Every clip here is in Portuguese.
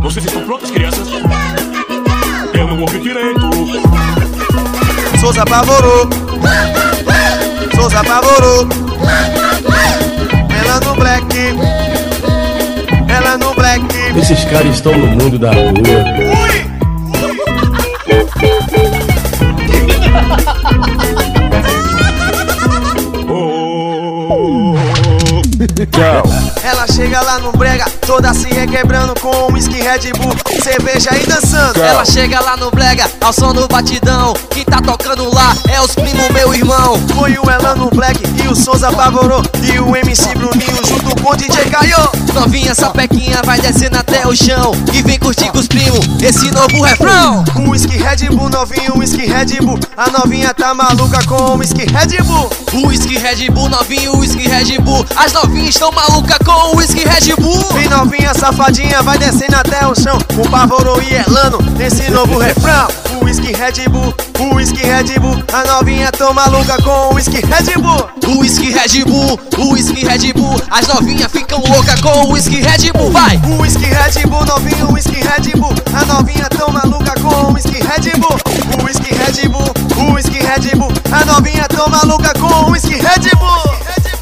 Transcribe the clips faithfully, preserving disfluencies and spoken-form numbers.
Vocês estão prontas, crianças? Eu não ouvi direito. Souza apavorou, Souza apavorou. Ela no black, ela no black. Esses caras estão no mundo da rua. Ui! Ela chega lá no brega, toda se requebrando com whisky Red Bull, cerveja e dançando. Ela chega lá no brega, ao som do batidão. Quem tá tocando lá é os primos, meu irmão. Foi o Elano Black e o Souza apavorou, e o M C Bruninho junto com o D J Caio. Novinha sapequinha vai descendo até o chão e vem curtir com os primos esse novo refrão. O whisky Red Bull, novinho, whisky Red Bull. A novinha tá maluca com o whisky Red Bull. O whisky Red Bull, novinho, o whisky Red Bull. As novinhas estão malucas com o whisky Red Bull. Vem novinha safadinha, vai descendo até o chão, com Pavoro e Elano nesse novo refrão. O whisky Red Bull, o whisky Red Bull. A novinha tão maluca com o whisky Red Bull. O whisky Red Bull, o whisky Red Bull. As novinhas ficam loucas com o whisky Red Bull, vai! O whisky Red Bull, novinho, o whisky Red Bull. A novinha tão maluca com o whisky Red Bull. O whisky Red Bull, o whisky Red Bull. A novinha tão maluca com o whisky Red Bull.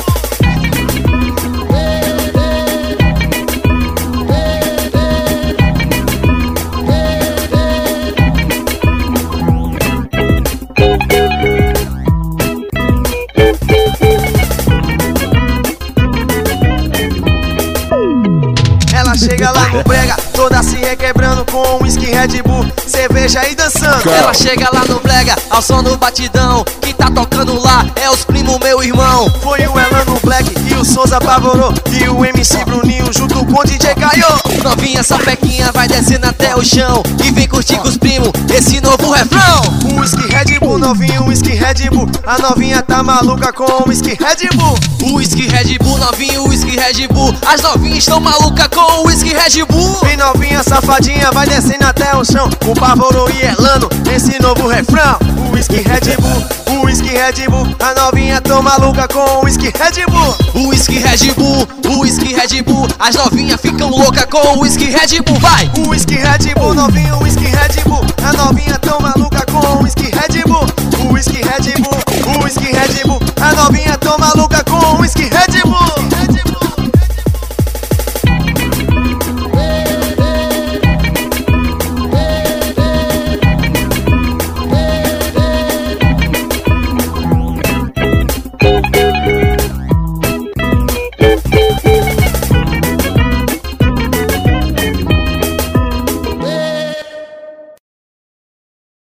Ela chega lá no brega, toda se requebrando com whisky Red Bull, cerveja e dançando. Ela chega lá no brega, ao som do batidão. Quem tá tocando lá é os primos, meu irmão. Foi o Elano Black e o Souza apavorou, e o M C Bruninho junto com o D J Caio. Novinha sapequinha vai descendo até o chão e vem curtir com os primos esse novo refrão. O whisky Red Bull, novinho, whisky Red Bull. A novinha tá maluca com o whisky Red Bull. O whisky Red Bull, novinho, o whisky Red Bull. As novinhas estão malucas com o whisky Red Bull. Vem novinha safadinha, vai descendo até o chão, com Pavoro e Elano nesse novo refrão. O whisky Red Bull, o whisky Red Bull. A novinha tão maluca com o whisky Red Bull. O whisky Red Bull, o whisky Red Bull. As novinhas ficam loucas com o whisky Red Bull, vai! O whisky Red Bull, novinho, o whisky Red Bull. A novinha tão maluca com o whisky Red Bull. O whisky Red Bull, o whisky Red Bull. A novinha tão maluca com